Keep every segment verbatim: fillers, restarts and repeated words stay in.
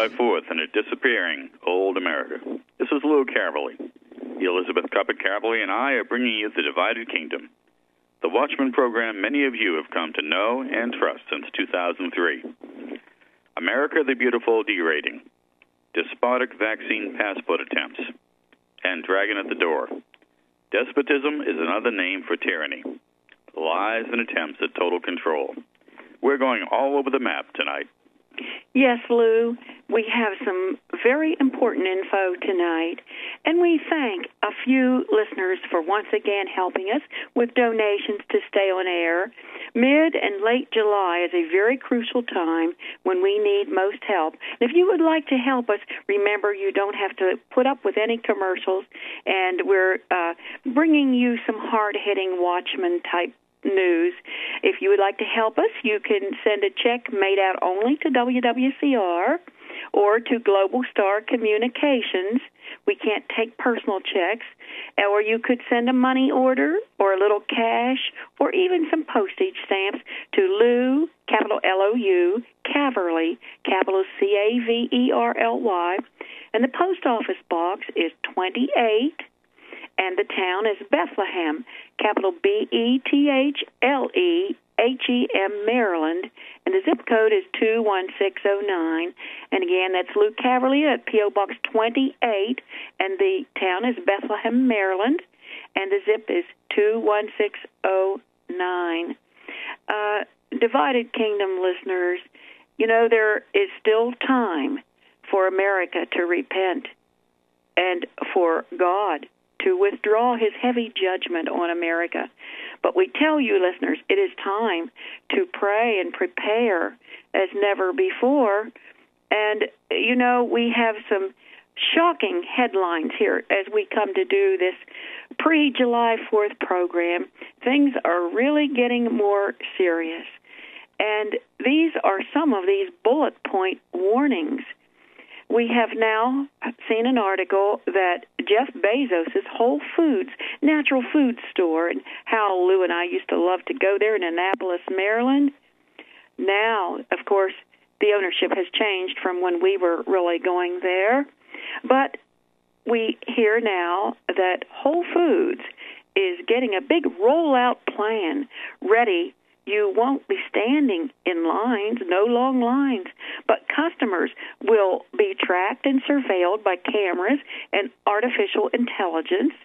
July fourth in a disappearing old America. This is Lou Caverly. The Elizabeth Cuppet Caverly and I are bringing you The Divided Kingdom, the Watchman program many of you have come to know and trust since two thousand three. America the Beautiful derating, despotic vaccine passport attempts, and dragon at the door. Despotism is another name for tyranny, lies and attempts at total control. We're going all over the map tonight. Yes, Lou, we have some very important info tonight, and we thank a few listeners for once again helping us with donations to stay on air. Mid and late July is a very crucial time when we need most help. And if you would like to help us, remember you don't have to put up with any commercials, and we're uh, bringing you some hard-hitting Watchman-type news. If you would like to help us, you can send a check made out only to W W C R or to Global Star Communications. We can't take personal checks. Or you could send a money order or a little cash or even some postage stamps to Lou, capital L O U, Caverly, capital C A V E R L Y. And the post office box is twenty-eight, and the town is Bethlehem, capital B E T H L E H E M, Maryland, and the zip code is two one six zero nine. And again, that's Luke Caverly at P O. Box twenty-eight, and the town is Bethlehem, Maryland, and the zip is two one six zero nine. Uh, Divided Kingdom listeners, you know, there is still time for America to repent and for God to withdraw his heavy judgment on America. But we tell you, listeners, it is time to pray and prepare as never before. And, you know, we have some shocking headlines here as we come to do this pre-July fourth program. Things are really getting more serious. And these are some of these bullet point warnings. We have now seen an article that Jeff Bezos' Whole Foods, natural food store, and how Lou and I used to love to go there in Annapolis, Maryland. Now, of course, the ownership has changed from when we were really going there. But we hear now that Whole Foods is getting a big rollout plan ready. You won't be standing in lines, no long lines, but customers will be tracked and surveilled by cameras and artificial intelligence.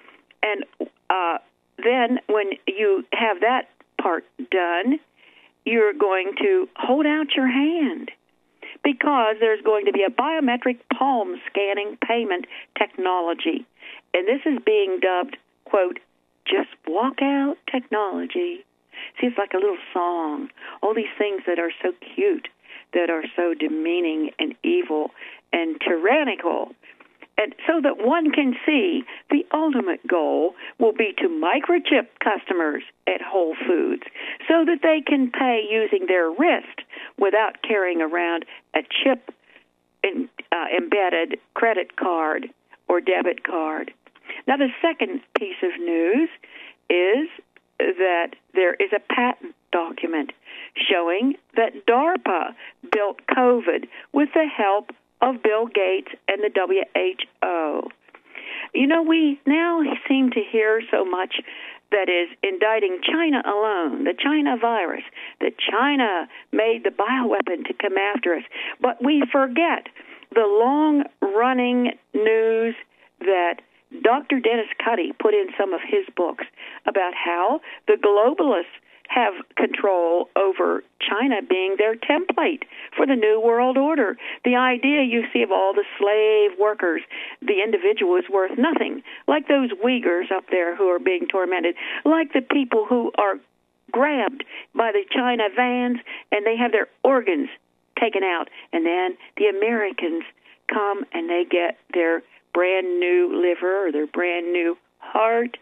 And uh, then when you have that part done, you're going to hold out your hand because there's going to be a biometric palm scanning payment technology. And this is being dubbed, quote, just walk out technology. See, it's like a little song. All these things that are so cute, that are so demeaning and evil and tyrannical. And so that one can see the ultimate goal will be to microchip customers at Whole Foods so that they can pay using their wrist without carrying around a chip in, uh, embedded credit card or debit card. Now, the second piece of news is that there is a patent document showing that DARPA built COVID with the help of Bill Gates and the W H O. You know, we now seem to hear so much that is indicting China alone, the China virus, that China made the bioweapon to come after us. But we forget the long-running news that Doctor Dennis Cuddy put in some of his books about how the globalists have control over China being their template for the New World Order. The idea, you see, of all the slave workers, the individual is worth nothing, like those Uyghurs up there who are being tormented, like the people who are grabbed by the China vans and they have their organs taken out, and then the Americans come and they get their brand new liver or their brand new heart.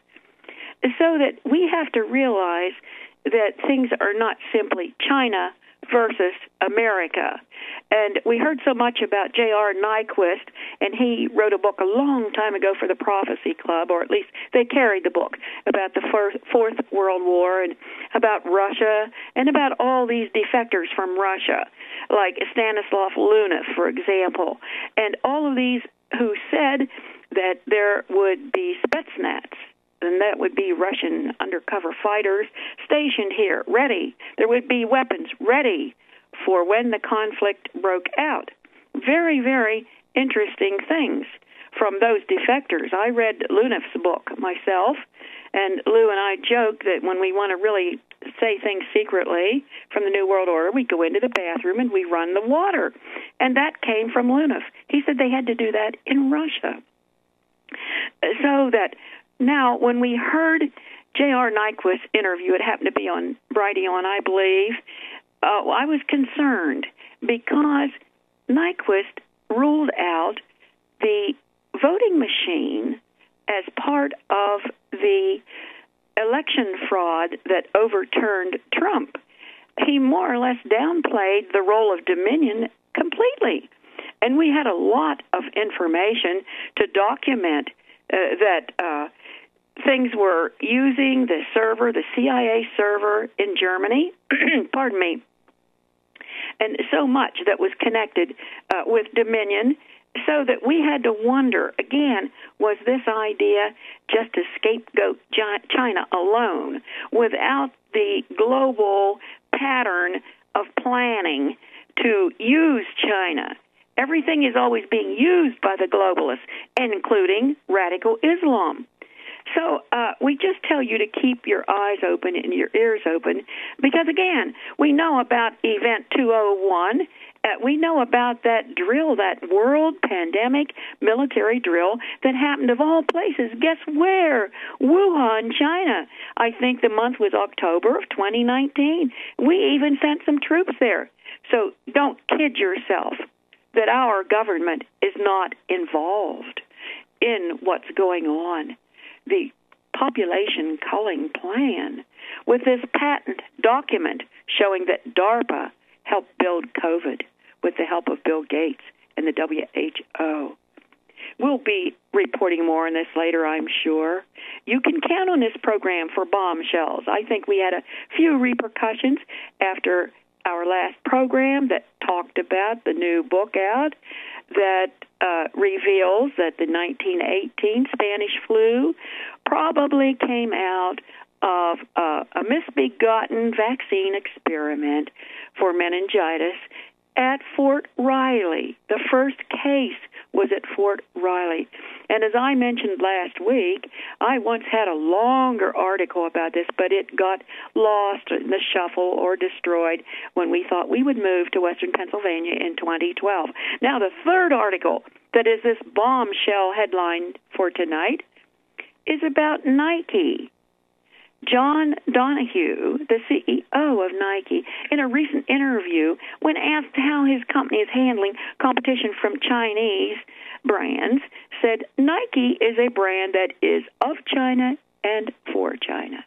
So that we have to realize that things are not simply China versus America. And we heard so much about J R Nyquist, and he wrote a book a long time ago for the Prophecy Club, or at least they carried the book, about the first, Fourth World War and about Russia and about all these defectors from Russia, like Stanislav Lunev, for example, and all of these who said that there would be Spetsnaz, and that would be Russian undercover fighters stationed here, ready. There would be weapons ready for when the conflict broke out. Very, very interesting things from those defectors. I read Lunev's book myself, and Lou and I joke that when we want to really say things secretly from the New World Order, we go into the bathroom and we run the water. And that came from Lunev. He said they had to do that in Russia. So that now when we heard J R Nyquist's interview, it happened to be on Brighteon, I believe, uh, I was concerned because Nyquist ruled out the voting machine as part of the election fraud that overturned Trump. He more or less downplayed the role of Dominion completely. And we had a lot of information to document uh, that uh, things were using the server, the C I A server in Germany, pardon me, and so much that was connected uh, with Dominion, so that we had to wonder, again, was this idea just to scapegoat China alone without the global pattern of planning to use China? Everything is always being used by the globalists, including radical Islam. So uh, we just tell you to keep your eyes open and your ears open because, again, we know about Event two oh one. Uh, we know about that drill, that world pandemic military drill that happened of all places. Guess where? Wuhan, China. I think the month was October of twenty nineteen. We even sent some troops there. So don't kid yourself that our government is not involved in what's going on. The population culling plan with this patent document showing that DARPA helped build COVID with the help of Bill Gates and the W H O. We'll be reporting more on this later, I'm sure. You can count on this program for bombshells. I think we had a few repercussions after our last program that talked about the new book out that uh, reveals that the nineteen eighteen Spanish flu probably came out of uh, a misbegotten vaccine experiment for meningitis at Fort Riley. The first case was at Fort Riley. And as I mentioned last week, I once had a longer article about this, but it got lost in the shuffle or destroyed when we thought we would move to Western Pennsylvania in twenty twelve. Now, the third article that is this bombshell headline for tonight is about Nike. John Donahue, the C E O of Nike, in a recent interview, when asked how his company is handling competition from Chinese brands, said Nike is a brand that is of China and for China.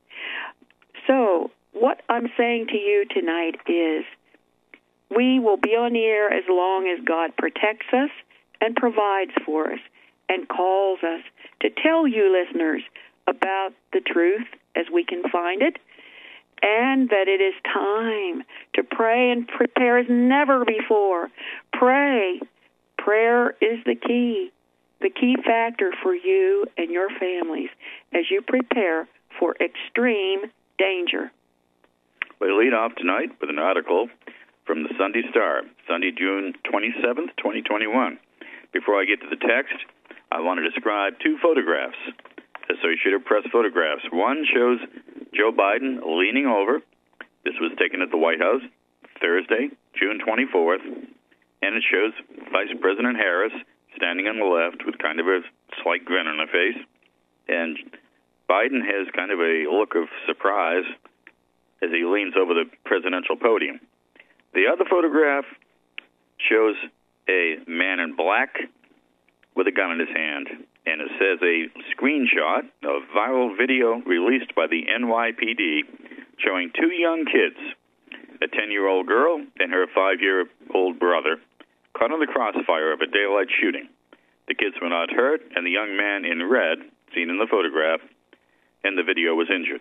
So what I'm saying to you tonight is we will be on the air as long as God protects us and provides for us and calls us to tell you listeners about the truth as we can find it, and that it is time to pray and prepare as never before. Pray. Prayer is the key, the key factor for you and your families as you prepare for extreme danger. We lead off tonight with an article from the Sunday Star, Sunday, June twenty-seventh, twenty twenty-one. Before I get to the text, I want to describe two photographs. Associated Press photographs. One shows Joe Biden leaning over. This was taken at the White House Thursday, June twenty-fourth, and it shows Vice President Harris standing on the left with kind of a slight grin on her face, and Biden has kind of a look of surprise as he leans over the presidential podium. The other photograph shows a man in black with a gun in his hand, and it says a screenshot of viral video released by the N Y P D showing two young kids, a ten-year-old girl and her five-year old brother, caught in the crossfire of a daylight shooting. The kids were not hurt, and the young man in red, seen in the photograph, and the video was injured.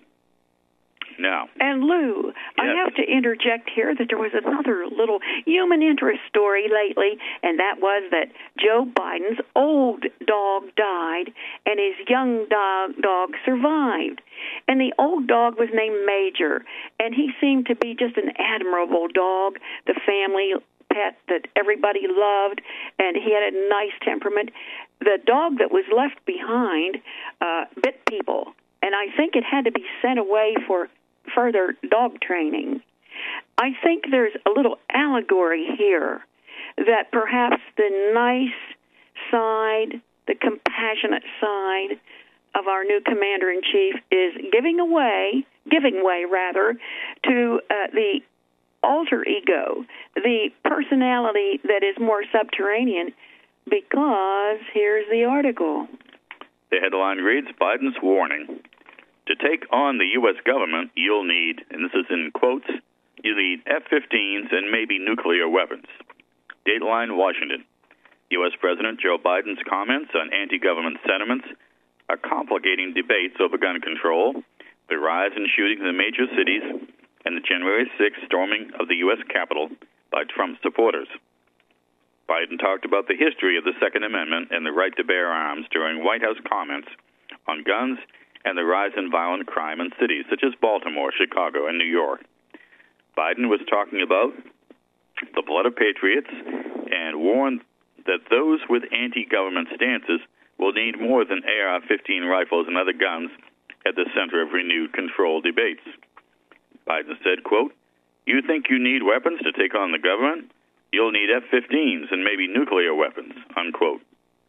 Now, and Lou, yes. I have to interject here that there was another little human interest story lately, and that was that Joe Biden's old dog died, and his young dog, dog survived. And the old dog was named Major, and he seemed to be just an admirable dog, the family pet that everybody loved, and he had a nice temperament. The dog that was left behind uh, bit people, and I think it had to be sent away for further dog training. I think there's a little allegory here that perhaps the nice side, the compassionate side of our new commander-in-chief is giving away, giving way rather, to uh, the alter ego, the personality that is more subterranean, because here's the article. The headline reads, Biden's warning. To take on the U S government, you'll need, and this is in quotes, you need F fifteens and maybe nuclear weapons. Dateline, Washington. U S President Joe Biden's comments on anti-government sentiments are complicating debates over gun control, the rise in shootings in major cities, and the January sixth storming of the U S Capitol by Trump supporters. Biden talked about the history of the Second Amendment and the right to bear arms during White House comments on guns and the rise in violent crime in cities such as Baltimore, Chicago, and New York. Biden was talking about the blood of patriots and warned that those with anti-government stances will need more than A R fifteen rifles and other guns at the center of renewed control debates. Biden said, quote, you think you need weapons to take on the government? You'll need F fifteens and maybe nuclear weapons, unquote.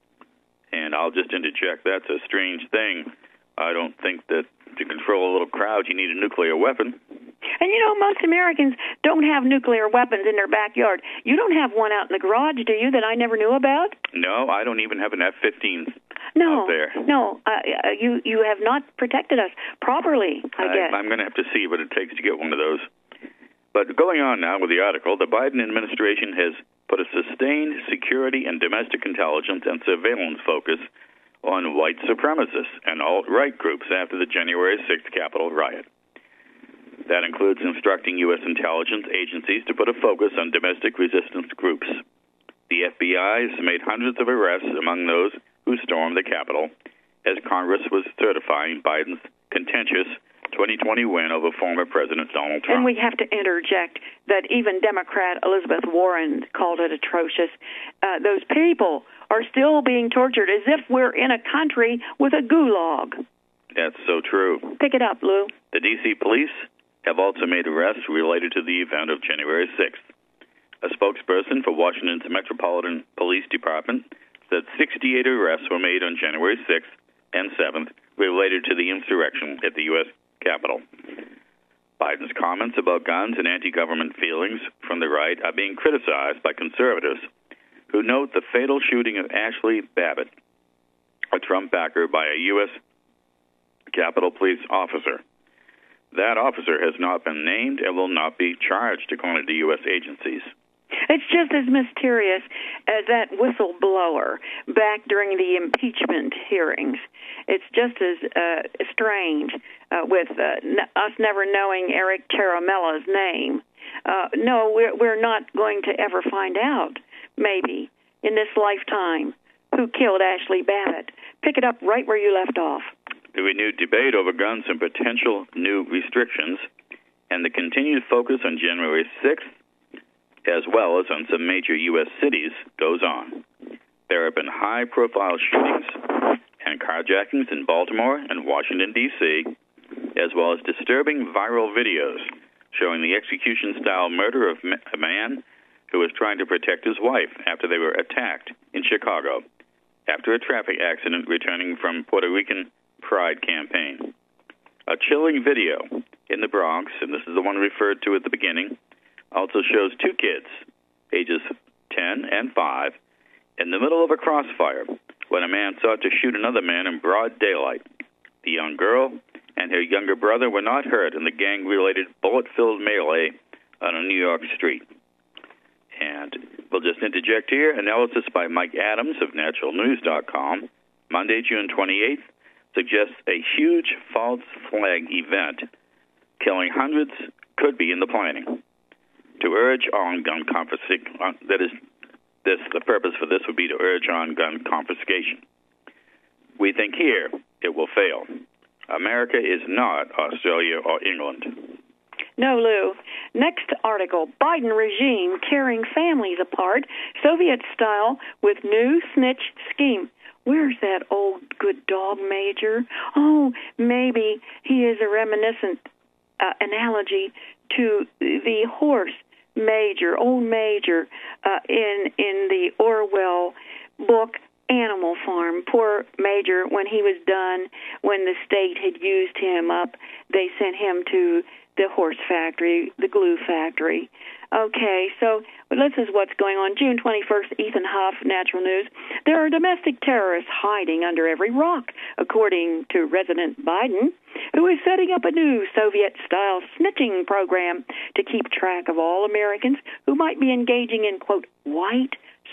And I'll just interject, that's a strange thing. I don't think that to control a little crowd you need a nuclear weapon. And you know, most Americans don't have nuclear weapons in their backyard. You don't have one out in the garage, do you, that I never knew about? No, I don't even have an F fifteen no, out there. No, uh, you you have not protected us properly, I, I guess. I'm going to have to see what it takes to get one of those. But going on now with the article, the Biden administration has put a sustained security and domestic intelligence and surveillance focus on white supremacists and alt-right groups after the January sixth Capitol riot. That includes instructing U S intelligence agencies to put a focus on domestic resistance groups. The F B I has made hundreds of arrests among those who stormed the Capitol as Congress was certifying Biden's contentious twenty twenty win over former President Donald Trump. And we have to interject that even Democrat Elizabeth Warren called it atrocious. Uh, those people are still being tortured as if we're in a country with a gulag. That's so true. Pick it up, Lou. The D C police have also made arrests related to the event of January sixth. A spokesperson for Washington's Metropolitan Police Department said sixty-eight arrests were made on January sixth and seventh related to the insurrection at the U S Capitol. Biden's comments about guns and anti-government feelings from the right are being criticized by conservatives who note the fatal shooting of Ashley Babbitt, a Trump backer, by a U S Capitol Police officer. That officer has not been named and will not be charged, according to U S agencies. It's just as mysterious as that whistleblower back during the impeachment hearings. It's just as uh, strange uh, with uh, n- us never knowing Eric Charamella's name. Uh, no, we're, we're not going to ever find out, maybe, in this lifetime, who killed Ashley Babbitt. Pick it up right where you left off. The renewed debate over guns and potential new restrictions and the continued focus on January sixth, as well as on some major U S cities, goes on. There have been high-profile shootings and carjackings in Baltimore and Washington, D C, as well as disturbing viral videos showing the execution-style murder of a man who was trying to protect his wife after they were attacked in Chicago after a traffic accident returning from Puerto Rican Pride campaign. A chilling video in the Bronx, and this is the one referred to at the beginning, also shows two kids, ages ten and five, in the middle of a crossfire when a man sought to shoot another man in broad daylight. The young girl and her younger brother were not hurt in the gang-related bullet-filled melee on a New York street. And we'll just interject here. Analysis by Mike Adams of natural news dot com, Monday, June twenty-eighth, suggests a huge false flag event killing hundreds could be in the planning. To urge on gun confiscation, uh, that is, this the purpose for this would be to urge on gun confiscation. We think here it will fail. America is not Australia or England. No, Lou. Next article, Biden regime tearing families apart, Soviet style with new snitch scheme. Where's that old good dog major? Oh, maybe he is a reminiscent uh, analogy to the horse Major, old Major, uh, in in the Orwell book Animal Farm. Poor Major, when he was done, when the state had used him up, they sent him to the horse factory, the glue factory. Okay, so this is what's going on. June twenty-first, Ethan Huff, Natural News. There are domestic terrorists hiding under every rock, according to President Biden, who is setting up a new Soviet-style snitching program to keep track of all Americans who might be engaging in, quote, white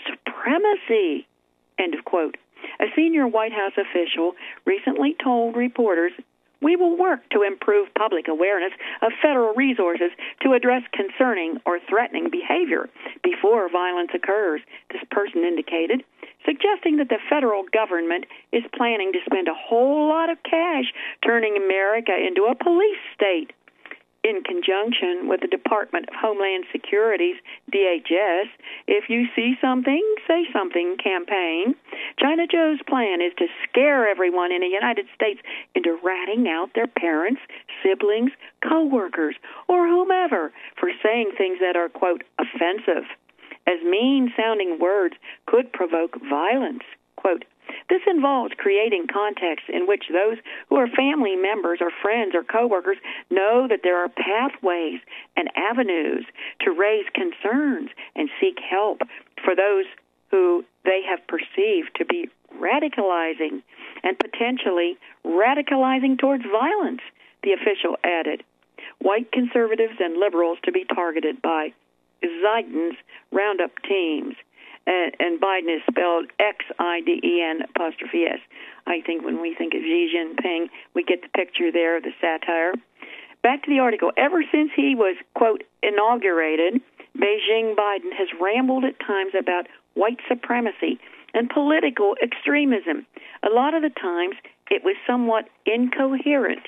supremacy, end of quote. A senior White House official recently told reporters, "We will work to improve public awareness of federal resources to address concerning or threatening behavior before violence occurs," this person indicated, suggesting that the federal government is planning to spend a whole lot of cash turning America into a police state. In conjunction with the Department of Homeland Security's D H S, If You See Something, Say Something campaign, China Joe's plan is to scare everyone in the United States into ratting out their parents, siblings, co-workers, or whomever for saying things that are, quote, offensive, as mean-sounding words could provoke violence, quote. This involves creating contexts in which those who are family members or friends or coworkers know that there are pathways and avenues to raise concerns and seek help for those who they have perceived to be radicalizing and potentially radicalizing towards violence, the official added. White conservatives and liberals to be targeted by Biden's Roundup teams. Uh, and Biden is spelled X I D E N apostrophe S. I think when we think of Xi Jinping, we get the picture there of the satire. Back to the article. Ever since he was, quote, inaugurated, Beijing Biden has rambled at times about white supremacy and political extremism. A lot of the times, it was somewhat incoherent.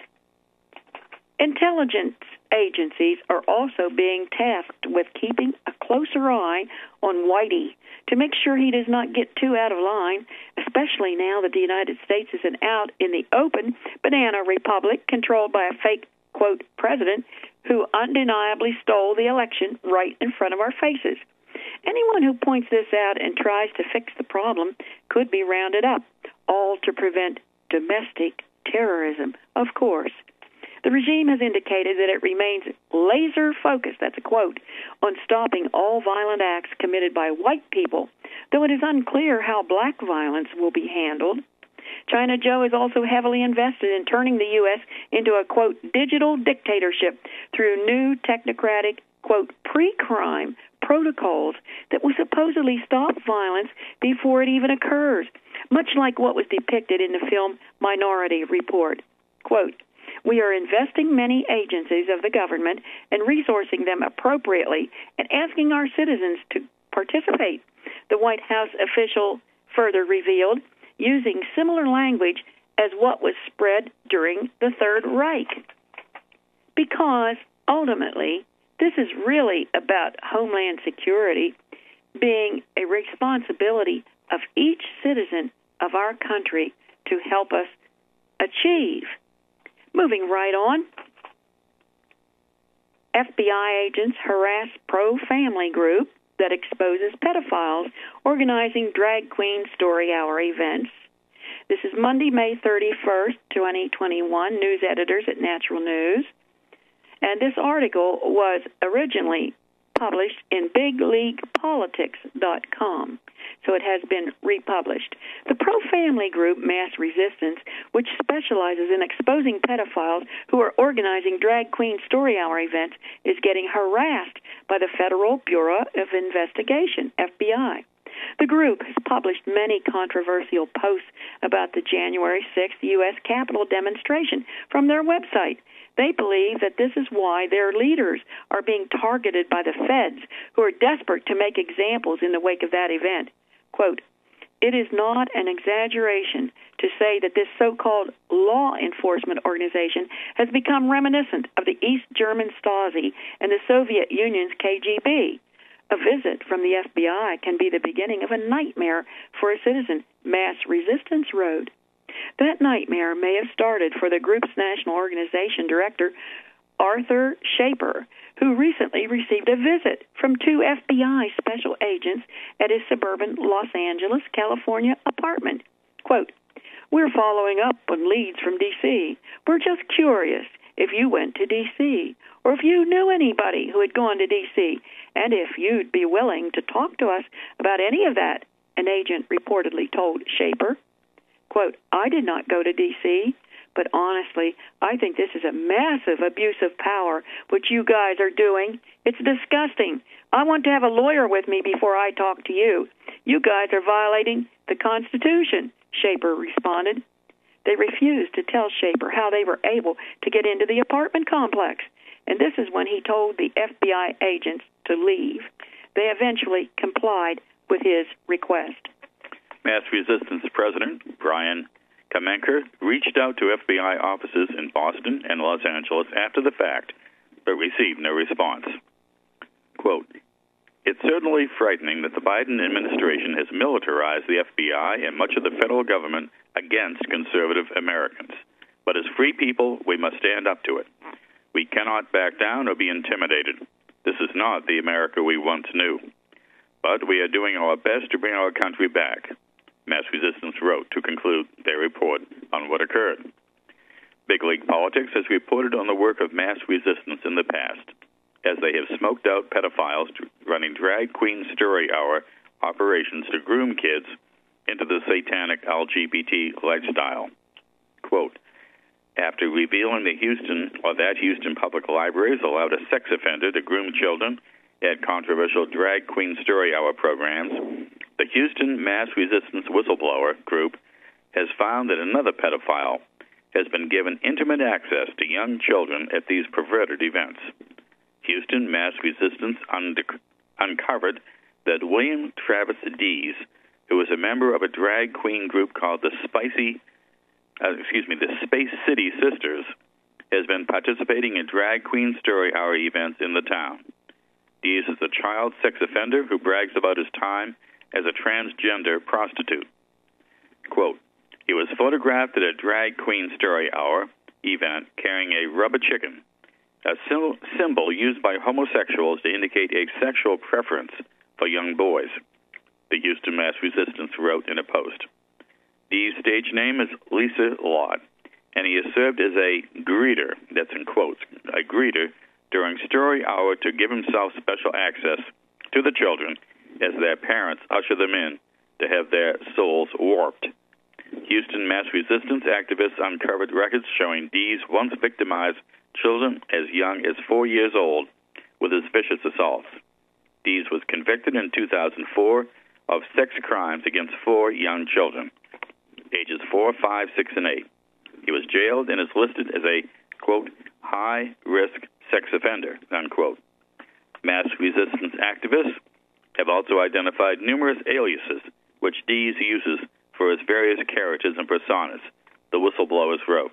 Intelligence agencies are also being tasked with keeping a closer eye on Whitey to make sure he does not get too out of line, especially now that the United States is an out in the open banana republic controlled by a fake, quote, president who undeniably stole the election right in front of our faces. Anyone who points this out and tries to fix the problem could be rounded up, all to prevent domestic terrorism, of course. The regime has indicated that it remains laser-focused, that's a quote, on stopping all violent acts committed by white people, though it is unclear how black violence will be handled. China Joe is also heavily invested in turning the U S into a, quote, digital dictatorship through new technocratic, quote, pre-crime protocols that will supposedly stop violence before it even occurs, much like what was depicted in the film Minority Report. Quote, we are investing many agencies of the government and resourcing them appropriately and asking our citizens to participate, the White House official further revealed, using similar language as what was spread during the Third Reich. Because, ultimately, this is really about Homeland Security being a responsibility of each citizen of our country to help us achieve. Moving right on, F B I agents harass pro-family group that exposes pedophiles organizing drag queen story hour events. This is Monday, May thirty-first, twenty twenty-one, news editors at Natural News. And this article was originally published in big league politics dot com, so it has been republished. The pro-family group Mass Resistance, which specializes in exposing pedophiles who are organizing drag queen story hour events, is getting harassed by the Federal Bureau of Investigation, F B I. The group has published many controversial posts about the January sixth U S Capitol demonstration from their website. They believe that this is why their leaders are being targeted by the feds, who are desperate to make examples in the wake of that event. Quote, "It is not an exaggeration to say that this so-called law enforcement organization has become reminiscent of the East German Stasi and the Soviet Union's K G B. A visit from the F B I can be the beginning of a nightmare for a citizen," Mass Resistance wrote. That nightmare may have started for the group's national organization director, Arthur Schaper, who recently received a visit from two F B I special agents at his suburban Los Angeles, California apartment. Quote, "We're following up on leads from D C. We're just curious if you went to D C or if you knew anybody who had gone to D C and if you'd be willing to talk to us about any of that," an agent reportedly told Schaper. Quote, "I did not go to D C, but honestly, I think this is a massive abuse of power, what you guys are doing. It's disgusting. I want to have a lawyer with me before I talk to you. You guys are violating the Constitution," Schaper responded. They refused to tell Schaper how they were able to get into the apartment complex, and this is when he told the F B I agents to leave. They eventually complied with his request. Mass Resistance President Brian Kamenker reached out to F B I offices in Boston and Los Angeles after the fact, but received no response. Quote, "It's certainly frightening that the Biden administration has militarized the F B I and much of the federal government against conservative Americans. But as free people, we must stand up to it. We cannot back down or be intimidated. This is not the America we once knew. But we are doing our best to bring our country back," Mass Resistance wrote to conclude their report on what occurred. Big League Politics has reported on the work of Mass Resistance in the past, as they have smoked out pedophiles running drag queen story hour operations to groom kids into the satanic L G B T lifestyle. Quote, "After revealing the Houston or that Houston public libraries allowed a sex offender to groom children at controversial drag queen story hour programs, the Houston Mass Resistance Whistleblower Group has found that another pedophile has been given intimate access to young children at these perverted events. Houston Mass Resistance un- uncovered that William Travis Dees, who was a member of a drag queen group called the Spicy, uh, excuse me, the Space City Sisters, has been participating in drag queen story hour events in the town. Dees is a child sex offender who brags about his time as a transgender prostitute. Quote, "He was photographed at a drag queen story hour event carrying a rubber chicken, a symbol used by homosexuals to indicate a sexual preference for young boys," the Houston Mass Resistance wrote in a post. Dee's stage name is Lisa Lott, and he has served as a greeter, that's in quotes, a greeter, during story hour to give himself special access to the children as their parents usher them in to have their souls warped. Houston Mass Resistance activists uncovered records showing Dees once victimized children as young as four years old with his vicious assaults. Dees was convicted in two thousand four of sex crimes against four young children, ages four, five, six, and eight. He was jailed and is listed as a, quote, high-risk sex offender, unquote. Mass Resistance activists have also identified numerous aliases which Dees uses for his various characters and personas, the whistleblowers wrote.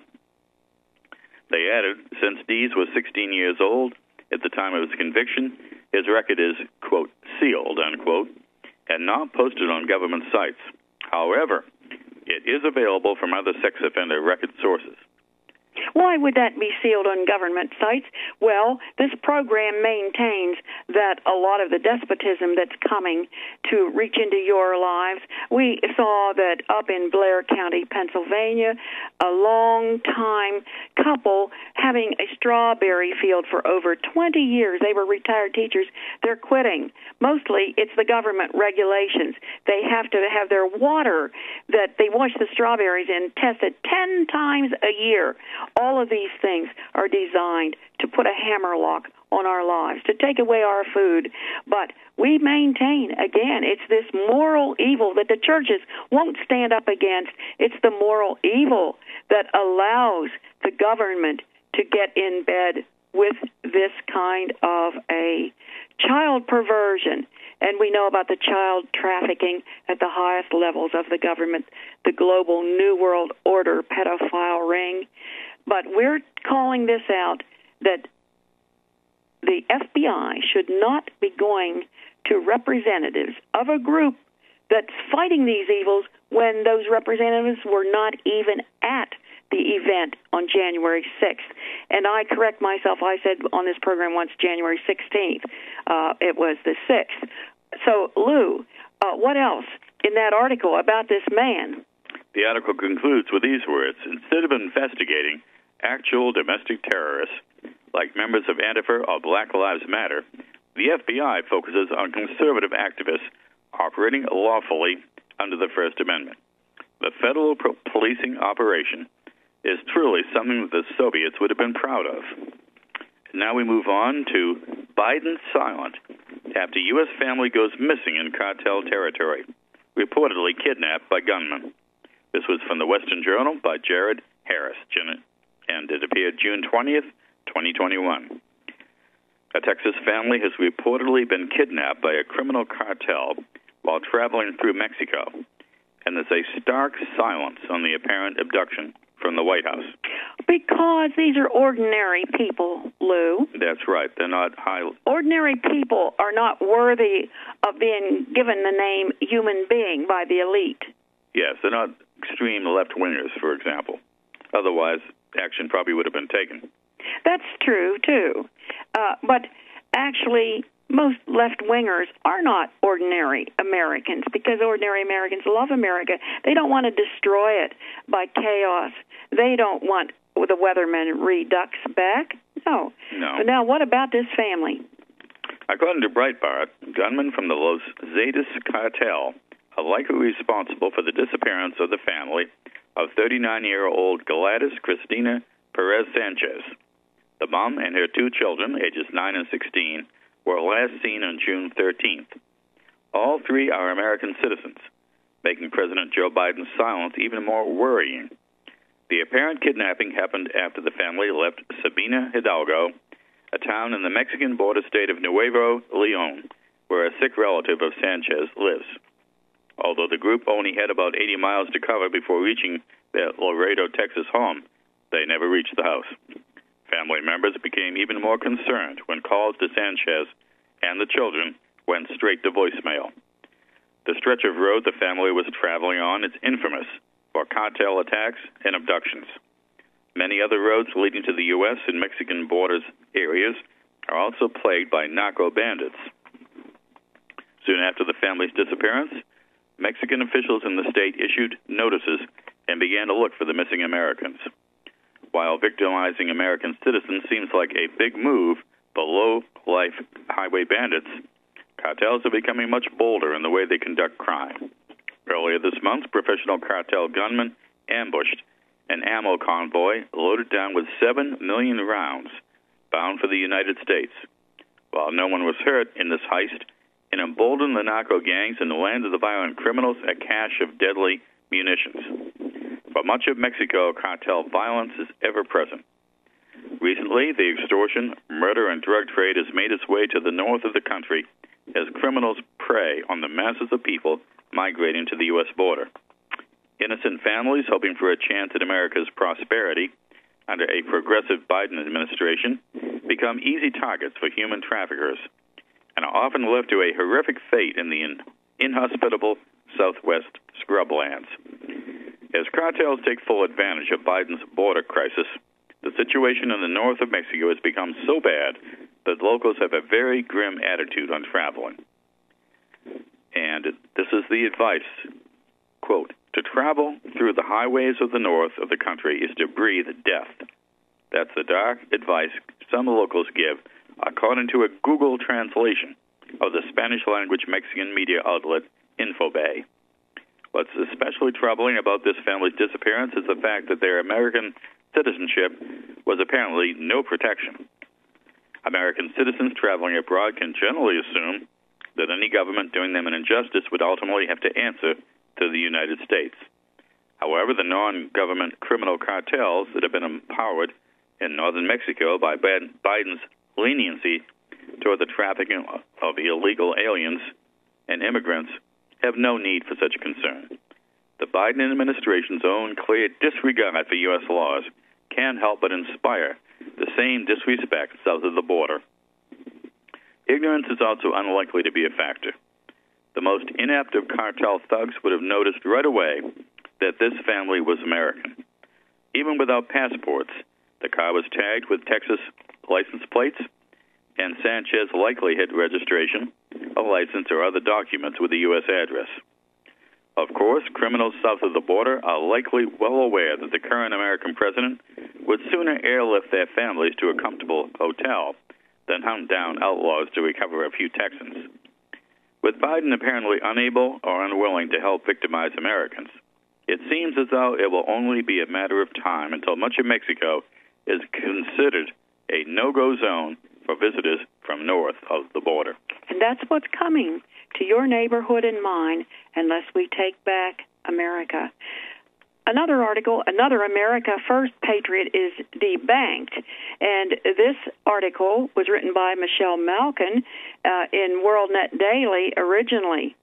They added, since Dees was sixteen years old at the time of his conviction, his record is, quote, sealed, unquote, and not posted on government sites. However, it is available from other sex offender record sources. Why would that be sealed on government sites? Well, this program maintains that a lot of the despotism that's coming to reach into your lives. We saw that up in Blair County, Pennsylvania, a long-time couple having a strawberry field for over twenty years. They were retired teachers. They're quitting. Mostly it's the government regulations. They have to have their water that they wash the strawberries in tested ten times a year. All of these things are designed to put a hammerlock on our lives, to take away our food. But we maintain, again, it's this moral evil that the churches won't stand up against. It's the moral evil that allows the government to get in bed with this kind of a child perversion. And we know about the child trafficking at the highest levels of the government, the global New World Order pedophile ring. But we're calling this out, that the F B I should not be going to representatives of a group that's fighting these evils when those representatives were not even at the event on January sixth. And I correct myself. I said on this program once January sixteenth. Uh, it was the sixth. So, Lou, uh, what else in that article about this man? The article concludes with these words: instead of investigating actual domestic terrorists like members of Antifa or Black Lives Matter, the F B I focuses on conservative activists operating lawfully under the First Amendment. The federal pro- policing operation is truly something that the Soviets would have been proud of. Now we move on to Biden silent after U S family goes missing in cartel territory, reportedly kidnapped by gunmen. This was from the Western Journal by Jared Harris, and it appeared June twentieth, twenty twenty-one. A Texas family has reportedly been kidnapped by a criminal cartel while traveling through Mexico, and there's a stark silence on the apparent abduction from the White House. Because these are ordinary people, Lou. That's right. They're not high. Ordinary people are not worthy of being given the name human being by the elite. Yes, they're not extreme left-wingers, for example. Otherwise, action probably would have been taken. That's true, too. Uh, but actually, most left-wingers are not ordinary Americans, because ordinary Americans love America. They don't want to destroy it by chaos. They don't want the Weatherman redux back. No. No. But now, what about this family? According to Breitbart, gunmen from the Los Zetas cartel are likely responsible for the disappearance of the family of thirty-nine-year-old Gladys Cristina Perez Sanchez. The mom and her two children, ages nine and sixteen, were last seen on June thirteenth. All three are American citizens, making President Joe Biden's silence even more worrying. The apparent kidnapping happened after the family left Sabina Hidalgo, a town in the Mexican border state of Nuevo Leon, where a sick relative of Sanchez lives. Although the group only had about eighty miles to cover before reaching their Laredo, Texas home, they never reached the house. Family members became even more concerned when calls to Sanchez and the children went straight to voicemail. The stretch of road the family was traveling on is infamous for cartel attacks and abductions. Many other roads leading to the U S and Mexican borders areas are also plagued by narco bandits. Soon after the family's disappearance, Mexican officials in the state issued notices and began to look for the missing Americans. While victimizing American citizens seems like a big move, the low-life highway bandits, cartels are becoming much bolder in the way they conduct crime. Earlier this month, professional cartel gunmen ambushed an ammo convoy loaded down with seven million rounds bound for the United States. While no one was hurt in this heist, it emboldened the narco gangs and landed the violent criminals a cache of deadly munitions. For much of Mexico, cartel violence is ever present. Recently, the extortion, murder, and drug trade has made its way to the north of the country as criminals prey on the masses of people migrating to the U S border. Innocent families hoping for a chance at America's prosperity under a progressive Biden administration become easy targets for human traffickers and are often left to a horrific fate in the in- inhospitable Southwest scrublands. As cartels take full advantage of Biden's border crisis, the situation in the north of Mexico has become so bad that locals have a very grim attitude on traveling. And this is the advice, quote, to travel through the highways of the north of the country is to breathe death. That's the dark advice some locals give, according to a Google translation of the Spanish-language Mexican media outlet Infobay. What's especially troubling about this family's disappearance is the fact that their American citizenship was apparently no protection. American citizens traveling abroad can generally assume that any government doing them an injustice would ultimately have to answer to the United States. However, the non-government criminal cartels that have been empowered in northern Mexico by Biden's leniency toward the trafficking of illegal aliens and immigrants have no need for such a concern. The Biden administration's own clear disregard for U S laws can't help but inspire the same disrespect south of the border. Ignorance is also unlikely to be a factor. The most inept of cartel thugs would have noticed right away that this family was American. Even without passports, the car was tagged with Texas license plates, and Sanchez likely had registration, a license, or other documents with a U S address. Of course, criminals south of the border are likely well aware that the current American president would sooner airlift their families to a comfortable hotel than hunt down outlaws to recover a few Texans. With Biden apparently unable or unwilling to help victimize Americans, it seems as though it will only be a matter of time until much of Mexico is considered a no-go zone for visitors from north of the border. And that's what's coming to your neighborhood and mine unless we take back America. Another article, another America First patriot is debanked. And this article was written by Michelle Malkin uh, in WorldNet Daily originally.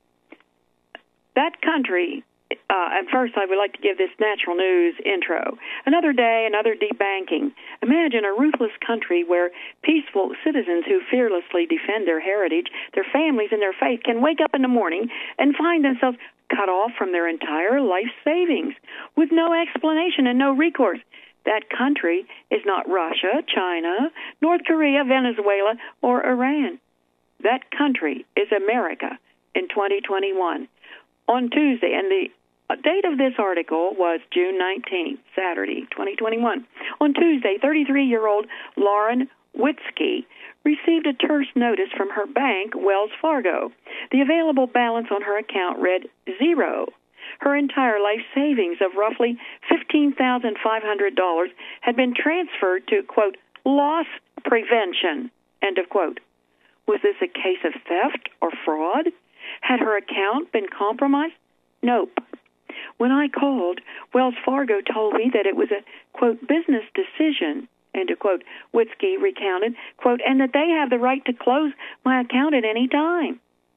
That country, uh, and first I would like to give this natural news intro. Another day, another debanking. Imagine a ruthless country where peaceful citizens who fearlessly defend their heritage, their families, and their faith can wake up in the morning and find themselves cut off from their entire life savings with no explanation and no recourse. That country is not Russia, China, North Korea, Venezuela, or Iran. That country is America in twenty twenty-one. On Tuesday, and the date of this article was June nineteenth, Saturday, twenty twenty-one. On Tuesday, thirty-three-year-old Lauren Witzke received a terse notice from her bank, Wells Fargo. The available balance on her account read zero. Her entire life savings of roughly fifteen thousand five hundred dollars had been transferred to, quote, loss prevention, end of quote. Was this a case of theft or fraud? Had her account been compromised? Nope. When I called, Wells Fargo told me that it was a, quote, business decision, end of quote, Witzke recounted, quote, and that they have the right to close my account at any time.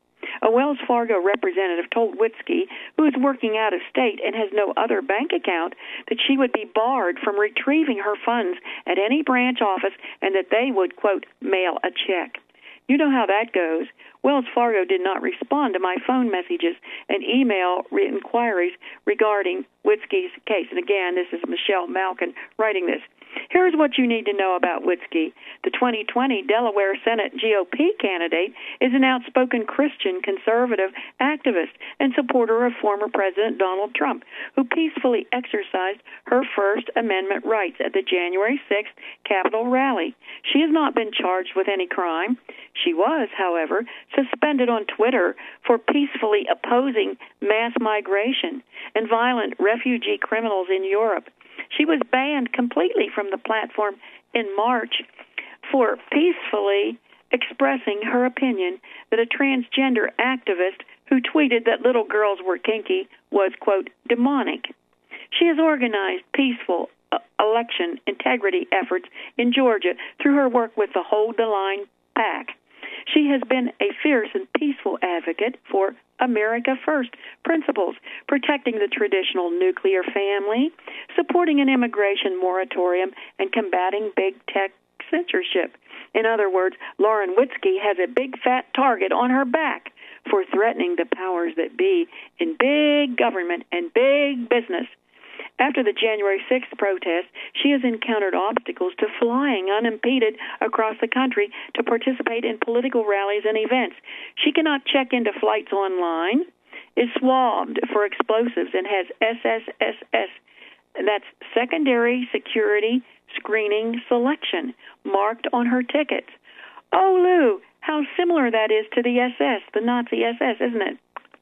A Wells Fargo representative told Witzke, who is working out of state and has no other bank account, that she would be barred from retrieving her funds at any branch office and that they would, quote, mail a check. You know how that goes. Wells Fargo did not respond to my phone messages and email inquiries regarding Witzke's case. And again, this is Michelle Malkin writing this. Here's what you need to know about Witzke. The twenty twenty Delaware Senate G O P candidate is an outspoken Christian conservative activist and supporter of former President Donald Trump, who peacefully exercised her First Amendment rights at the January sixth Capitol rally. She has not been charged with any crime. She was, however, suspended on Twitter for peacefully opposing mass migration and violent refugee criminals in Europe. She was banned completely from the platform in March for peacefully expressing her opinion that a transgender activist who tweeted that little girls were kinky was, quote, demonic. She has organized peaceful uh, election integrity efforts in Georgia through her work with the Hold the Line PAC. She has been a fierce and peaceful advocate for America First principles, protecting the traditional nuclear family, supporting an immigration moratorium, and combating big tech censorship. In other words, Lauren Witzke has a big fat target on her back for threatening the powers that be in big government and big business. After the January sixth protest, she has encountered obstacles to flying unimpeded across the country to participate in political rallies and events. She cannot check into flights online, is swabbed for explosives, and has S S S S, that's Secondary Security Screening Selection, marked on her tickets. Oh, Lou, how similar that is to the S S, the Nazi S S, isn't it?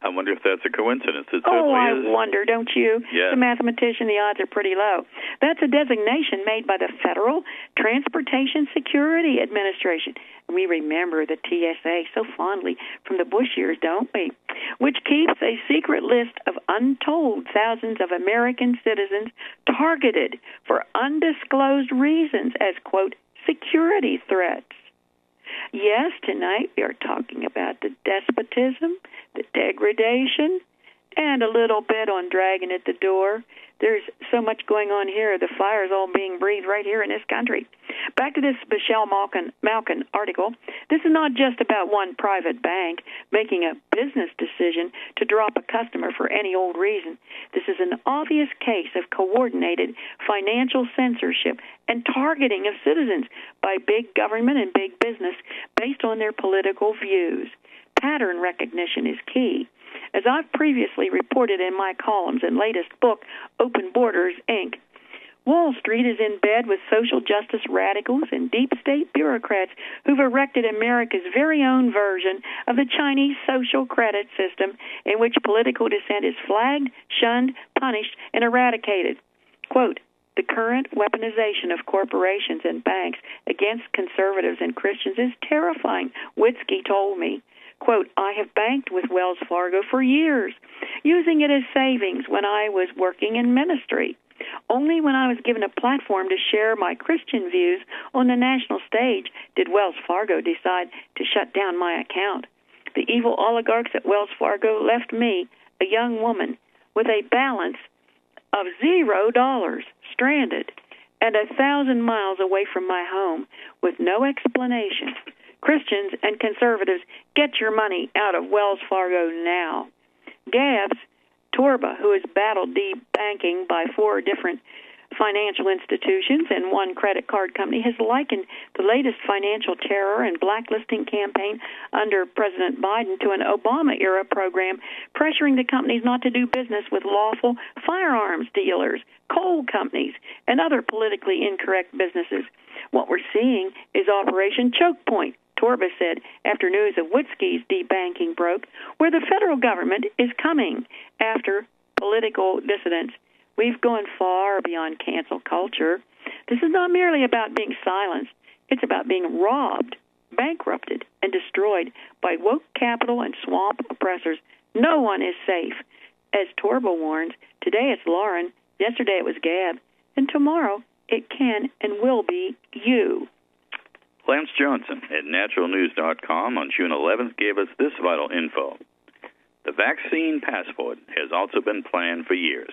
I wonder if that's a coincidence. It oh, certainly I is. wonder, don't you? Yeah. As a mathematician, the odds are pretty low. That's a designation made by the Federal Transportation Security Administration. We remember the T S A so fondly from the Bush years, don't we? Which keeps a secret list of untold thousands of American citizens targeted for undisclosed reasons as, quote, security threats. Yes, tonight we are talking about the despotism, the degradation, and a little bit on Dragon at the Door. There's so much going on here. The fire's all being breathed right here in this country. Back to this Michelle Malkin, Malkin article. This is not just about one private bank making a business decision to drop a customer for any old reason. This is an obvious case of coordinated financial censorship and targeting of citizens by big government and big business based on their political views. Pattern recognition is key. As I've previously reported in my columns and latest book, Open Borders, Incorporated, Wall Street is in bed with social justice radicals and deep state bureaucrats who've erected America's very own version of the Chinese social credit system in which political dissent is flagged, shunned, punished, and eradicated. Quote, the current weaponization of corporations and banks against conservatives and Christians is terrifying, Witzke told me. Quote, I have banked with Wells Fargo for years, using it as savings when I was working in ministry. Only when I was given a platform to share my Christian views on the national stage did Wells Fargo decide to shut down my account. The evil oligarchs at Wells Fargo left me, a young woman, with a balance of zero dollars, stranded, and a thousand miles away from my home with no explanation. Christians and conservatives, get your money out of Wells Fargo now. Gabs Torba, who has battled debanking by four different financial institutions and one credit card company, has likened the latest financial terror and blacklisting campaign under President Biden to an Obama-era program pressuring the companies not to do business with lawful firearms dealers, coal companies, and other politically incorrect businesses. What we're seeing is Operation Choke Point, Torba said after news of Witzke's debanking broke, where the federal government is coming after political dissidents. We've gone far beyond cancel culture. This is not merely about being silenced. It's about being robbed, bankrupted, and destroyed by woke capital and swamp oppressors. No one is safe. As Torba warns, today it's Lauren, yesterday it was Gab, and tomorrow it can and will be you. Lance Johnson at natural news dot com on June eleventh gave us this vital info. The vaccine passport has also been planned for years.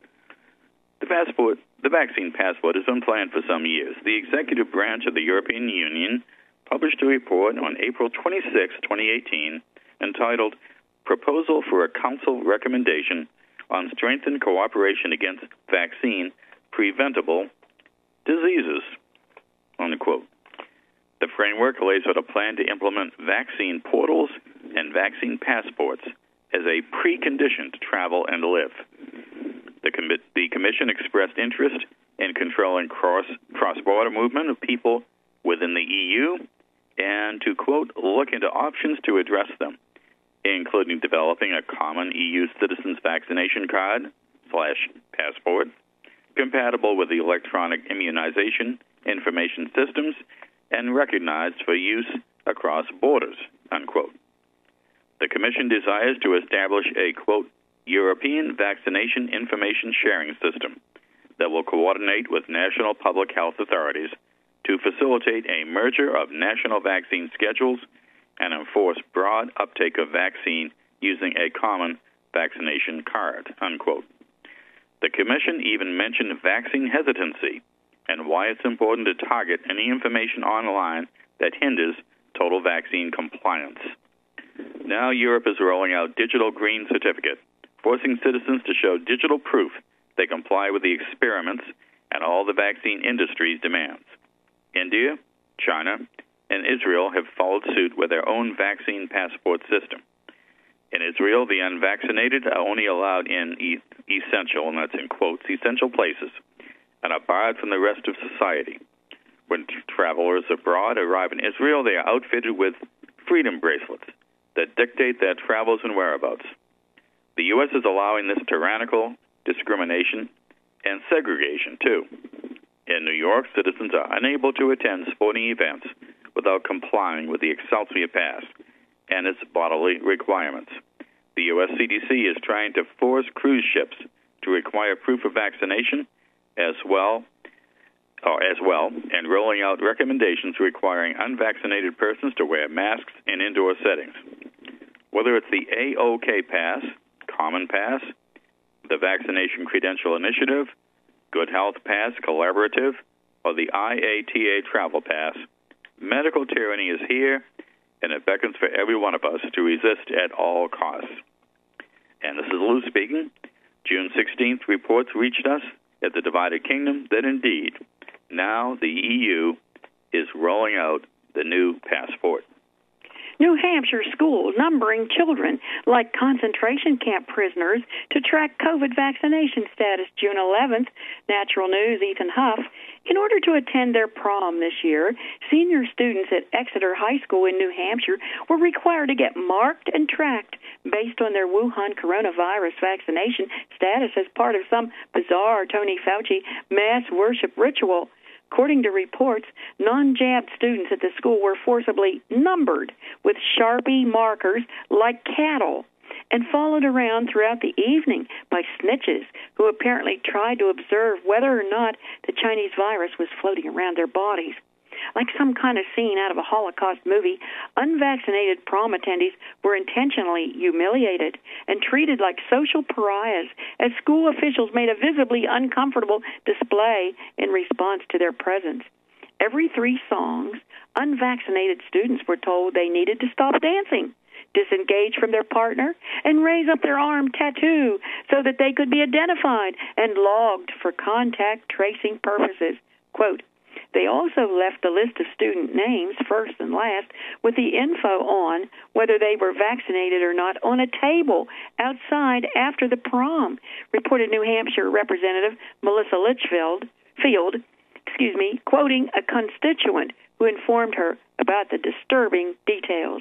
The passport, the vaccine passport has been planned for some years. The executive branch of the European Union published a report on April twenty-sixth, twenty eighteen, entitled Proposal for a Council Recommendation on Strengthened Cooperation Against Vaccine Preventable Diseases, unquote. The framework lays out a plan to implement vaccine portals and vaccine passports as a precondition to travel and live. The, com- the Commission expressed interest in controlling cross, cross-border movement of people within the E U and to, quote, look into options to address them, including developing a common E U citizens vaccination card slash passport compatible with the electronic immunization information systems and recognized for use across borders, unquote. The Commission desires to establish a, quote, European vaccination information sharing system that will coordinate with national public health authorities to facilitate a merger of national vaccine schedules and enforce broad uptake of vaccine using a common vaccination card, unquote. The Commission even mentioned vaccine hesitancy and why it's important to target any information online that hinders total vaccine compliance. Now Europe is rolling out digital green certificate, forcing citizens to show digital proof they comply with the experiments and all the vaccine industry's demands. India, China, and Israel have followed suit with their own vaccine passport system. In Israel, the unvaccinated are only allowed in e- essential, and that's in quotes, essential places, and are barred from the rest of society. When t- travelers abroad arrive in Israel, they are outfitted with freedom bracelets that dictate their travels and whereabouts. The U S is allowing this tyrannical discrimination and segregation, too. In New York, citizens are unable to attend sporting events without complying with the Excelsior Pass and its bodily requirements. The U S C D C is trying to force cruise ships to require proof of vaccination as well, or as well, and rolling out recommendations requiring unvaccinated persons to wear masks in indoor settings. Whether it's the A O K Pass, Common Pass, the Vaccination Credential Initiative, Good Health Pass Collaborative, or the I A T A Travel Pass, medical tyranny is here, and it beckons for every one of us to resist at all costs. And this is Lou speaking. June sixteenth, reports reached us at the Divided Kingdom that indeed, now the E U is rolling out the new passport. New Hampshire schools numbering children like concentration camp prisoners to track COVID vaccination status. June eleventh, Natural News, Ethan Huff. In order to attend their prom this year, senior students at Exeter High School in New Hampshire were required to get marked and tracked based on their Wuhan coronavirus vaccination status as part of some bizarre Tony Fauci mass worship ritual. According to reports, non-jabbed students at the school were forcibly numbered with Sharpie markers like cattle and followed around throughout the evening by snitches who apparently tried to observe whether or not the Chinese virus was floating around their bodies. Like some kind of scene out of a Holocaust movie, unvaccinated prom attendees were intentionally humiliated and treated like social pariahs as school officials made a visibly uncomfortable display in response to their presence. Every three songs, unvaccinated students were told they needed to stop dancing, disengage from their partner, and raise up their arm tattoo so that they could be identified and logged for contact tracing purposes. Quote, they also left the list of student names, first and last, with the info on whether they were vaccinated or not on a table outside after the prom, reported New Hampshire Representative Melissa Litchfield, Field, excuse me, quoting a constituent who informed her about the disturbing details.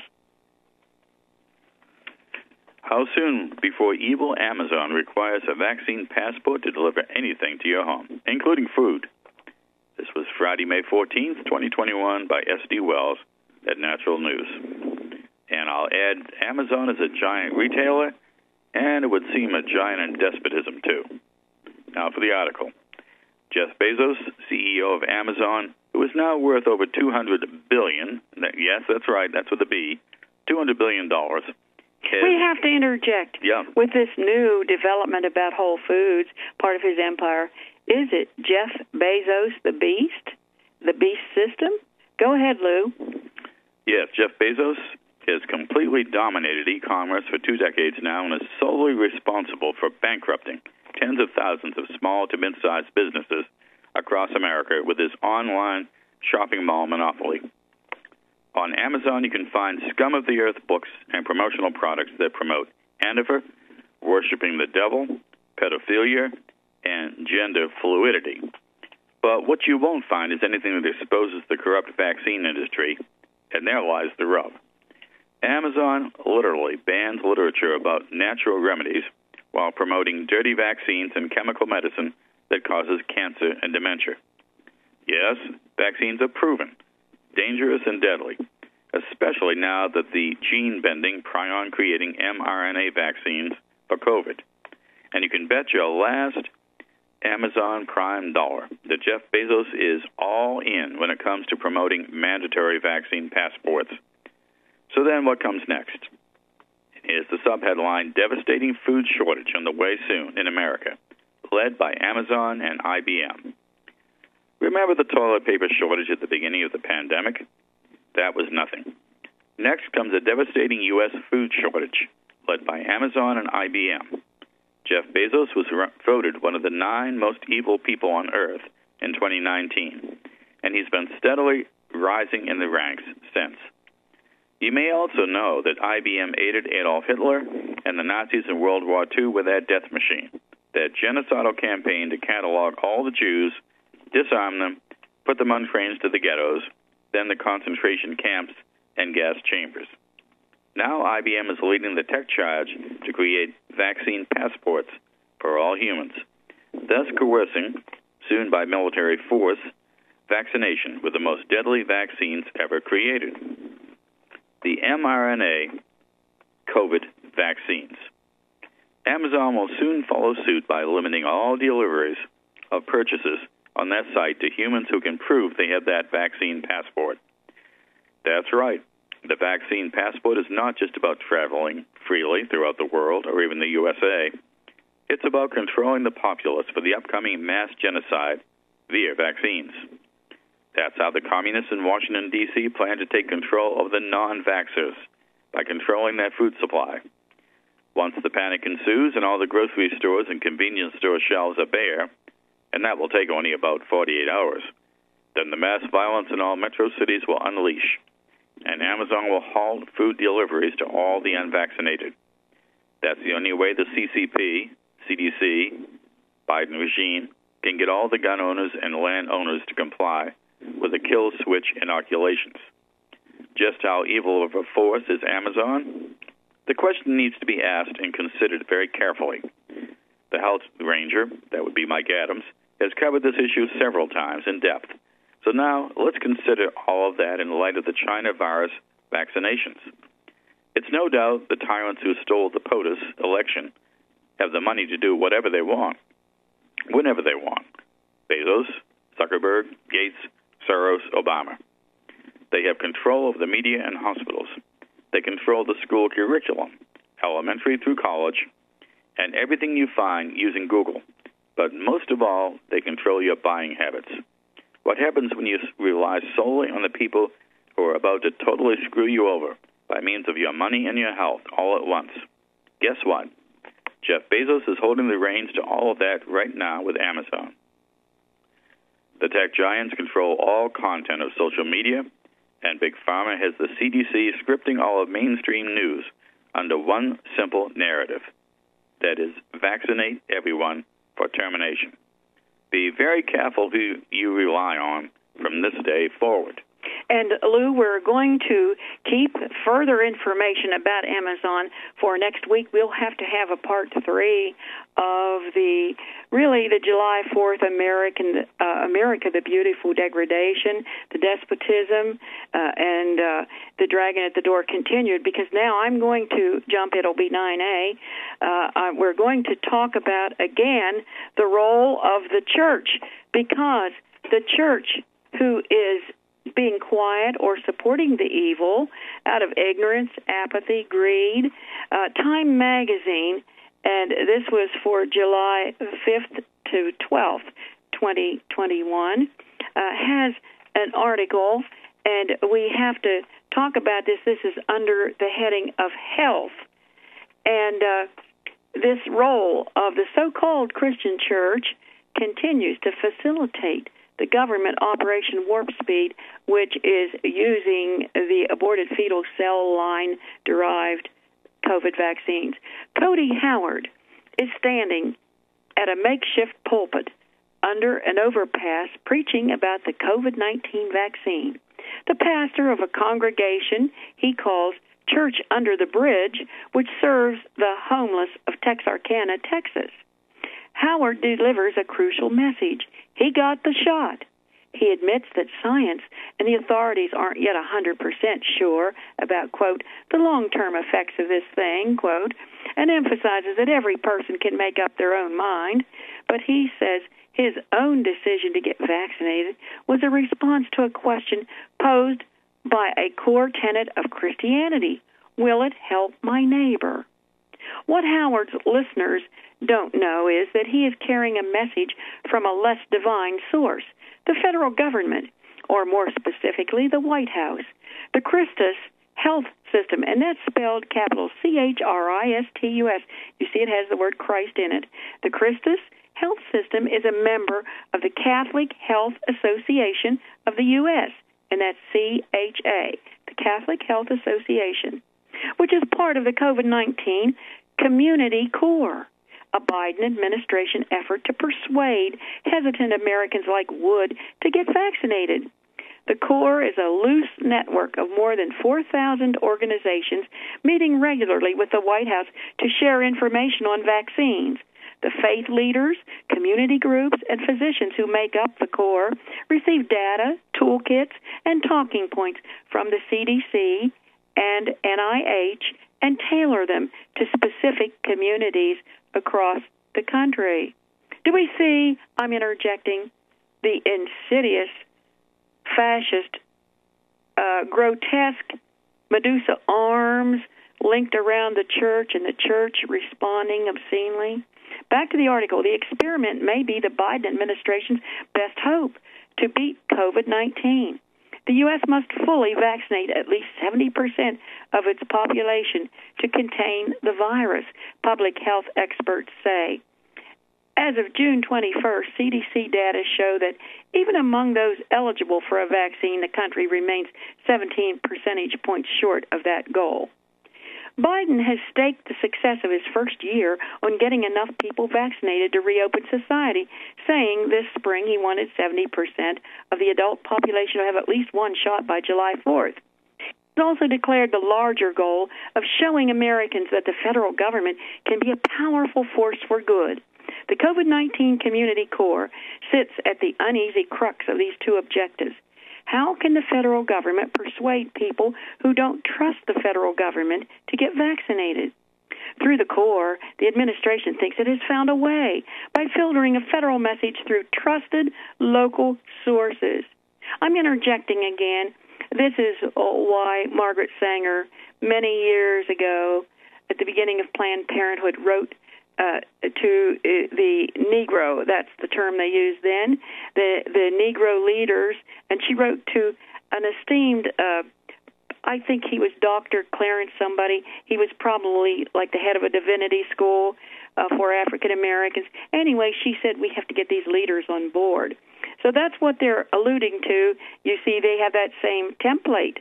How soon before evil Amazon requires a vaccine passport to deliver anything to your home, including food? This was Friday, May fourteenth, twenty twenty-one, by S D Wells at Natural News. And I'll add, Amazon is a giant retailer, and it would seem a giant in despotism, too. Now for the article. Jeff Bezos, C E O of Amazon, who is now worth over two hundred billion dollars, yes, that's right, that's with a B, two hundred billion dollars. Has, we have to interject yeah. with this new development about Whole Foods, part of his empire. Is it Jeff Bezos, the beast, the beast system? Go ahead, Lou. Yes, Jeff Bezos has completely dominated e-commerce for two decades now and is solely responsible for bankrupting tens of thousands of small to mid-sized businesses across America with his online shopping mall monopoly. On Amazon, you can find scum-of-the-earth books and promotional products that promote Antifa, worshiping the devil, pedophilia, and gender fluidity. But what you won't find is anything that exposes the corrupt vaccine industry, and there lies the rub. Amazon literally bans literature about natural remedies while promoting dirty vaccines and chemical medicine that causes cancer and dementia. Yes, vaccines are proven dangerous and deadly, especially now that the gene-bending, prion-creating mRNA vaccines for COVID. And you can bet your last Amazon Prime dollar that Jeff Bezos is all in when it comes to promoting mandatory vaccine passports. So then what comes next? Here's the subheadline, Devastating Food Shortage on the Way Soon in America, led by Amazon and I B M. Remember the toilet paper shortage at the beginning of the pandemic? That was nothing. Next comes a devastating U S food shortage, led by Amazon and I B M. Jeff Bezos was voted one of the nine most evil people on Earth in twenty nineteen, and he's been steadily rising in the ranks since. You may also know that I B M aided Adolf Hitler and the Nazis in World War Two with their death machine, their genocidal campaign to catalog all the Jews, disarm them, put them on trains to the ghettos, then the concentration camps and gas chambers. Now I B M is leading the tech charge to create vaccine passports for all humans, thus coercing, soon by military force, vaccination with the most deadly vaccines ever created, the mRNA COVID vaccines. Amazon will soon follow suit by limiting all deliveries of purchases on that site to humans who can prove they have that vaccine passport. That's right. The vaccine passport is not just about traveling freely throughout the world or even the U S A. It's about controlling the populace for the upcoming mass genocide via vaccines. That's how the communists in Washington, D C plan to take control of the non-vaxxers by controlling their food supply. Once the panic ensues and all the grocery stores and convenience store shelves are bare, and that will take only about forty-eight hours, then the mass violence in all metro cities will unleash, and Amazon will halt food deliveries to all the unvaccinated. That's the only way the C C P, C D C, Biden regime can get all the gun owners and land owners to comply with the kill switch inoculations. Just how evil of a force is Amazon? The question needs to be asked and considered very carefully. The Health Ranger, that would be Mike Adams, has covered this issue several times in depth. So now let's consider all of that in light of the China virus vaccinations. It's no doubt the tyrants who stole the POTUS election have the money to do whatever they want, whenever they want. Bezos, Zuckerberg, Gates, Soros, Obama. They have control of the media and hospitals. They control the school curriculum, elementary through college, and everything you find using Google. But most of all, they control your buying habits. What happens when you rely solely on the people who are about to totally screw you over by means of your money and your health all at once? Guess what? Jeff Bezos is holding the reins to all of that right now with Amazon. The tech giants control all content of social media, and Big Pharma has the C D C scripting all of mainstream news under one simple narrative. That is, vaccinate everyone for termination. Be very careful who you rely on from this day forward. And, Lou, we're going to keep further information about Amazon for next week. We'll have to have a part three of the, really, the July fourth American, uh, America the Beautiful degradation, the despotism, uh, and uh, the dragon at the door continued, because now I'm going to jump, it'll be nine A. Uh, we're going to talk about, again, the role of the church, because the church, who is being quiet or supporting the evil out of ignorance, apathy, greed. Uh, Time magazine, and this was for July fifth to twelfth, twenty twenty-one, uh, has an article, and we have to talk about this. This is under the heading of health, and uh, this role of the so-called Christian church continues to facilitate the government Operation Warp Speed, which is using the aborted fetal cell line-derived COVID vaccines. Cody Howard is standing at a makeshift pulpit under an overpass preaching about the COVID nineteen vaccine. The pastor of a congregation he calls Church Under the Bridge, which serves the homeless of Texarkana, Texas. Howard delivers a crucial message. He got the shot. He admits that science and the authorities aren't yet one hundred percent sure about, quote, the long-term effects of this thing, quote, and emphasizes that every person can make up their own mind. But he says his own decision to get vaccinated was a response to a question posed by a core tenet of Christianity. Will it help my neighbor? What Howard's listeners don't know is that he is carrying a message from a less divine source, the federal government, or more specifically, the White House, the Christus Health System, and that's spelled capital C H R I S T U S. You see it has the word Christ in it. The Christus Health System is a member of the Catholic Health Association of the U S, and that's C H A, the Catholic Health Association, which is part of the COVID nineteen Community Core, a Biden administration effort to persuade hesitant Americans like Wood to get vaccinated. The CORE is a loose network of more than four thousand organizations meeting regularly with the White House to share information on vaccines. The faith leaders, community groups, and physicians who make up the CORE receive data, toolkits, and talking points from the C D C and N I H and tailor them to specific communities across the country. Do we see, I'm interjecting, the insidious, fascist, uh, grotesque Medusa arms linked around the church and the church responding obscenely? Back to the article. The experiment may be the Biden administration's best hope to beat COVID nineteen. The U S must fully vaccinate at least seventy percent of its population to contain the virus, public health experts say. As of June twenty-first, C D C data show that even among those eligible for a vaccine, the country remains seventeen percentage points short of that goal. Biden has staked the success of his first year on getting enough people vaccinated to reopen society, saying this spring he wanted seventy percent of the adult population to have at least one shot by July fourth. He also declared the larger goal of showing Americans that the federal government can be a powerful force for good. The COVID nineteen Community Core sits at the uneasy crux of these two objectives. How can the federal government persuade people who don't trust the federal government to get vaccinated? Through the CORE, the administration thinks it has found a way by filtering a federal message through trusted local sources. I'm interjecting again. This is why Margaret Sanger, many years ago, at the beginning of Planned Parenthood, wrote Uh, to uh, the Negro, that's the term they used then, the the Negro leaders, and she wrote to an esteemed, uh, I think he was Doctor Clarence somebody, he was probably like the head of a divinity school uh, for African Americans. Anyway, she said we have to get these leaders on board. So that's what they're alluding to. You see, they have that same template.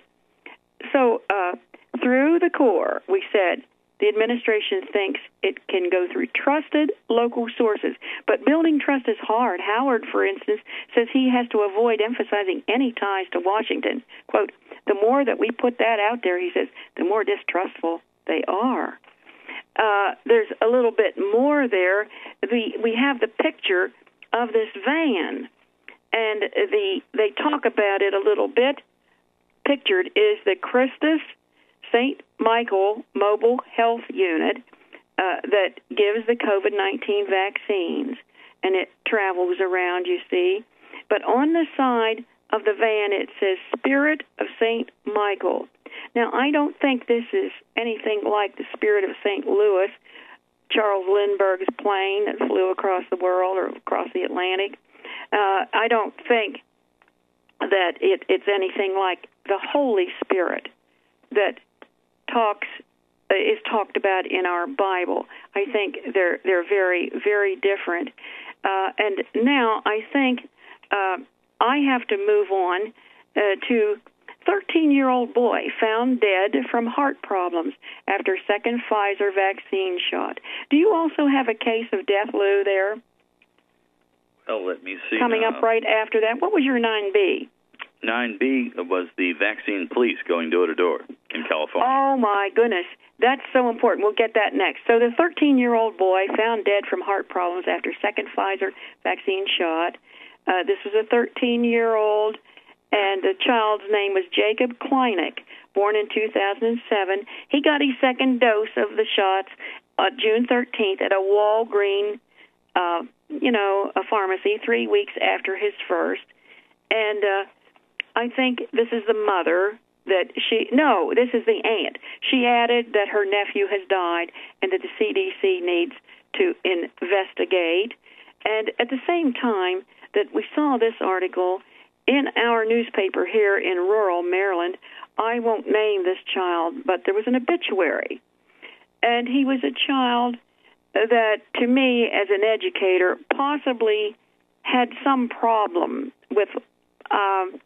So uh, through the CORE, we said, the administration thinks it can go through trusted local sources. But building trust is hard. Howard, for instance, says he has to avoid emphasizing any ties to Washington. Quote, the more that we put that out there, he says, the more distrustful they are. Uh, there's a little bit more there. The, we have the picture of this van, and the they talk about it a little bit. Pictured is the Christus Saint Michael Mobile Health Unit uh, that gives the COVID nineteen vaccines, and it travels around, you see. But on the side of the van, it says Spirit of Saint Michael. Now, I don't think this is anything like the Spirit of Saint Louis, Charles Lindbergh's plane that flew across the world or across the Atlantic. Uh, I don't think that it, it's anything like the Holy Spirit that talks uh, is talked about in our Bible. I think they're they're very, very different. Uh, and now I think uh, I have to move on uh, to thirteen-year-old boy found dead from heart problems after second Pfizer vaccine shot. Do you also have a case of death, Lou, there? Well, let me see. Coming now. up right after that. What was your nine B? nine B was the vaccine police going door to door in California. Oh, my goodness. That's so important. We'll get that next. So the thirteen-year-old boy found dead from heart problems after second Pfizer vaccine shot. Uh, this was a thirteen-year-old, and the child's name was Jacob Kleinig, born in two thousand seven. He got his second dose of the shots on June thirteenth at a Walgreens, uh, you know, a pharmacy, three weeks after his first. And uh, I think this is the mother that she, no, this is the aunt. She added that her nephew has died and that the C D C needs to investigate. And at the same time that we saw this article in our newspaper here in rural Maryland, I won't name this child, but there was an obituary. And he was a child that, to me, as an educator, possibly had some problem with... Um,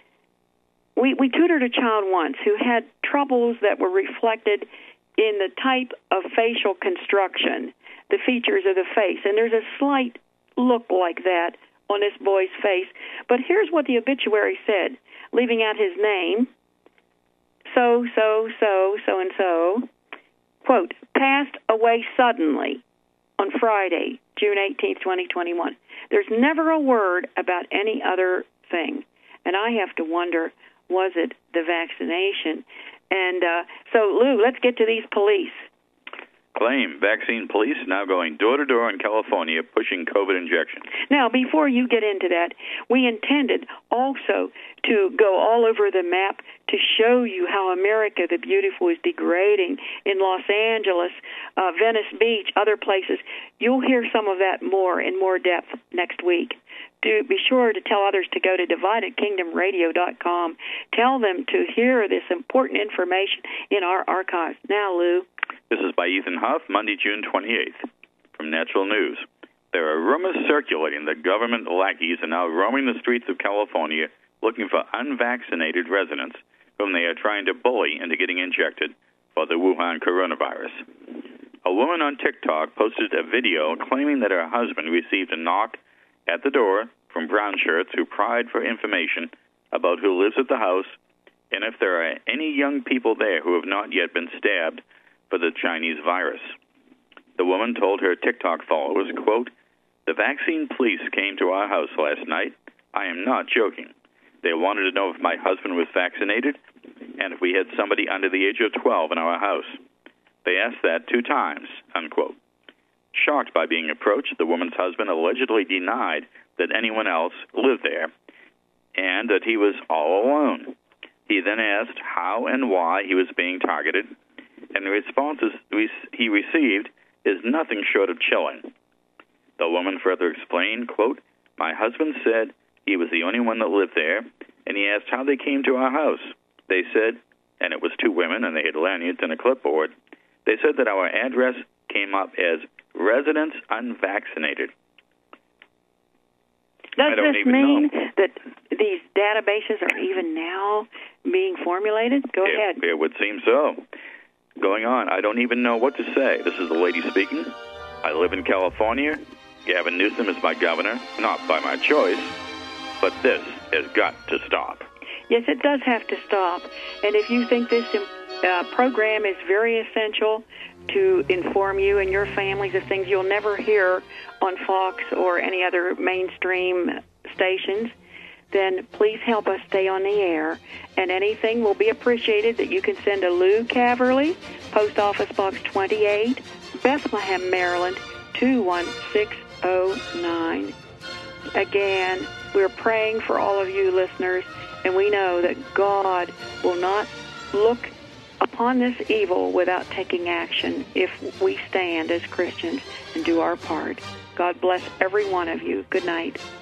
We, we tutored a child once who had troubles that were reflected in the type of facial construction, the features of the face. And there's a slight look like that on this boy's face. But here's what the obituary said. leaving out his name. So, so, so, so and so, quote, passed away suddenly on Friday, June eighteenth, twenty twenty-one. There's never a word about any other thing. And I have to wonder, was it the vaccination? And uh, so, Lou, let's get to these police. Claim vaccine police now going door-to-door in California pushing COVID injections. Now, before you get into that, we intended also to go all over the map to show you how America the Beautiful is degrading in Los Angeles, uh, Venice Beach, other places. You'll hear some of that more in more depth next week. Do be sure to tell others to go to divided kingdom radio dot com. Tell them to hear this important information in our archives. Now, Lou. This is by Ethan Huff, Monday, June twenty-eighth, from Natural News. There are rumors circulating that government lackeys are now roaming the streets of California looking for unvaccinated residents whom they are trying to bully into getting injected for the Wuhan coronavirus. A woman on TikTok posted a video claiming that her husband received a knock at the door from brown shirts who pried for information about who lives at the house and if there are any young people there who have not yet been stabbed for the Chinese virus. The woman told her TikTok followers, quote, the vaccine police came to our house last night. I am not joking. They wanted to know if my husband was vaccinated and if we had somebody under the age of twelve in our house. They asked that two times, unquote. Shocked by being approached, the woman's husband allegedly denied that anyone else lived there and that he was all alone. He then asked how and why he was being targeted, and the responses he received is nothing short of chilling. The woman further explained, quote, my husband said he was the only one that lived there, and he asked how they came to our house. They said, and it was two women, and they had lanyards and a clipboard, they said that our address came up as residents unvaccinated. Does this mean know. that these databases are even now being formulated? Go it, ahead. It would seem so. Going on, I don't even know what to say. This is the lady speaking. I live in California. Gavin Newsom is my governor, not by my choice, but this has got to stop. Yes, it does have to stop. And if you think this uh, program is very essential to inform you and your families of things you'll never hear on Fox or any other mainstream stations, then please help us stay on the air. And anything will be appreciated that you can send to Lou Caverly, Post Office Box twenty-eight, Bethlehem, Maryland, two one six oh nine. Again, we're praying for all of you listeners, and we know that God will not look upon this evil without taking action if we stand as Christians and do our part. God bless every one of you. Good night.